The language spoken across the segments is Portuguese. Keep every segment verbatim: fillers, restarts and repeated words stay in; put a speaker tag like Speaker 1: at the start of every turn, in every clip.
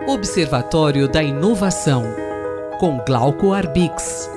Speaker 1: Observatório da Inovação, com Glauco Arbix.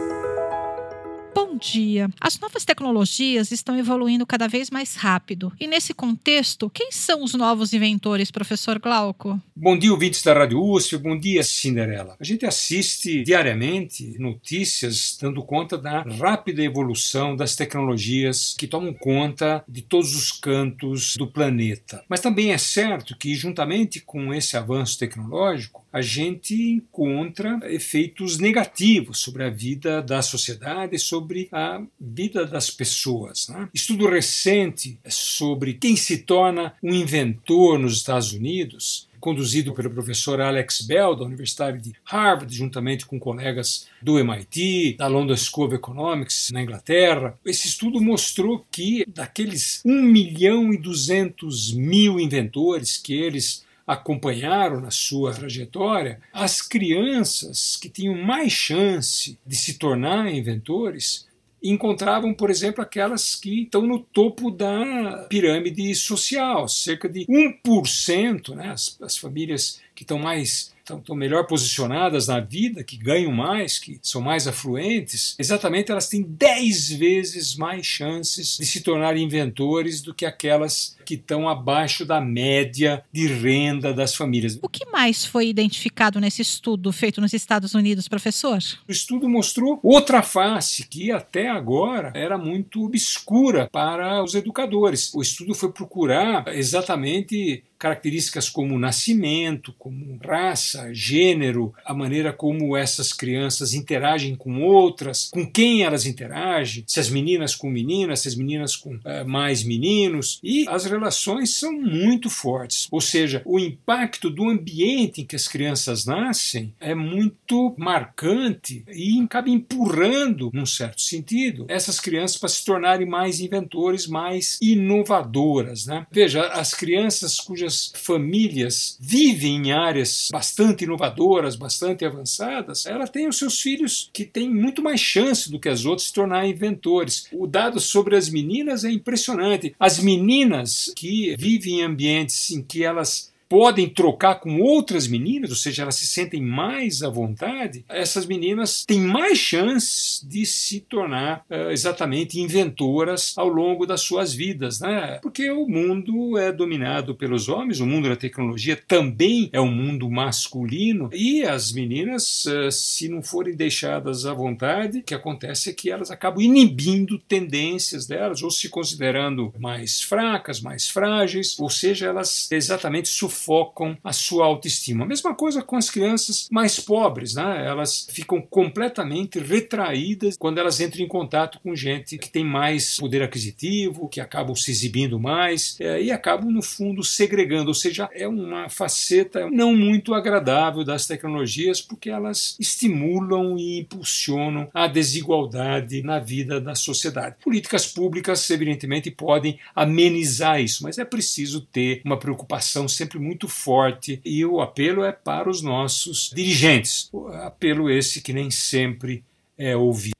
Speaker 2: Bom dia! As novas tecnologias estão evoluindo cada vez mais rápido. E nesse contexto, quem são os novos inventores, professor Glauco?
Speaker 3: Bom dia, ouvintes da Rádio U S P. Bom dia, Cinderela. A gente assiste diariamente notícias dando conta da rápida evolução das tecnologias que tomam conta de todos os cantos do planeta. Mas também é certo que, juntamente com esse avanço tecnológico, a gente encontra efeitos negativos sobre a vida da sociedade e sobre a vida das pessoas, né? Estudo recente sobre quem se torna um inventor nos Estados Unidos, conduzido pelo professor Alex Bell, da Universidade de Harvard, juntamente com colegas do M I T, da London School of Economics, na Inglaterra. Esse estudo mostrou que daqueles um milhão e duzentos mil inventores que eles acompanharam na sua trajetória, as crianças que tinham mais chance de se tornar inventores encontravam, por exemplo, aquelas que estão no topo da pirâmide social, cerca de um por cento, né, as, as famílias que estão mais estão, estão melhor posicionadas na vida, que ganham mais, que são mais afluentes, exatamente elas têm dez vezes mais chances de se tornarem inventores do que aquelas que estão abaixo da média de renda das famílias.
Speaker 2: O que mais foi identificado nesse estudo feito nos Estados Unidos, professor?
Speaker 3: O estudo mostrou outra face que até agora era muito obscura para os educadores. O estudo foi procurar exatamente características como nascimento, como raça, gênero, a maneira como essas crianças interagem com outras, com quem elas interagem, se as meninas com meninas, se as meninas com uh, mais meninos, e as relações são muito fortes. Ou seja, o impacto do ambiente em que as crianças nascem é muito marcante e acaba empurrando, num certo sentido, essas crianças para se tornarem mais inventores, mais inovadoras, né? Veja, as crianças cujas famílias vivem em áreas bastante inovadoras, bastante avançadas, ela tem os seus filhos que têm muito mais chance do que as outras de se tornar inventores. O dado sobre as meninas é impressionante. As meninas que vivem em ambientes em que elas podem trocar com outras meninas, ou seja, elas se sentem mais à vontade, essas meninas têm mais chance de se tornar uh, exatamente inventoras ao longo das suas vidas, né? Porque o mundo é dominado pelos homens, o mundo da tecnologia também é um mundo masculino, e as meninas, uh, se não forem deixadas à vontade, o que acontece é que elas acabam inibindo tendências delas, ou se considerando mais fracas, mais frágeis, ou seja, elas exatamente sofrem focam a sua autoestima. A mesma coisa com as crianças mais pobres, né? Elas ficam completamente retraídas quando elas entram em contato com gente que tem mais poder aquisitivo, que acabam se exibindo mais é, e acabam, no fundo, segregando. Ou seja, é uma faceta não muito agradável das tecnologias, porque elas estimulam e impulsionam a desigualdade na vida da sociedade. Políticas públicas, evidentemente, podem amenizar isso, mas é preciso ter uma preocupação sempre muito muito forte, e o apelo é para os nossos dirigentes. O apelo esse que nem sempre é ouvido.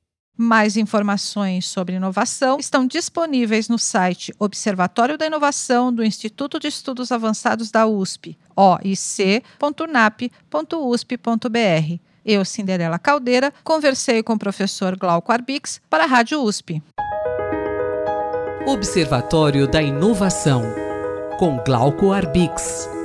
Speaker 2: Mais informações sobre inovação estão disponíveis no site Observatório da Inovação do Instituto de Estudos Avançados da U S P, o i c ponto nap ponto u s p ponto b r. Eu, Cinderela Caldeira, conversei com o professor Glauco Arbix para a Rádio U S P.
Speaker 1: Observatório da Inovação, com Glauco Arbix.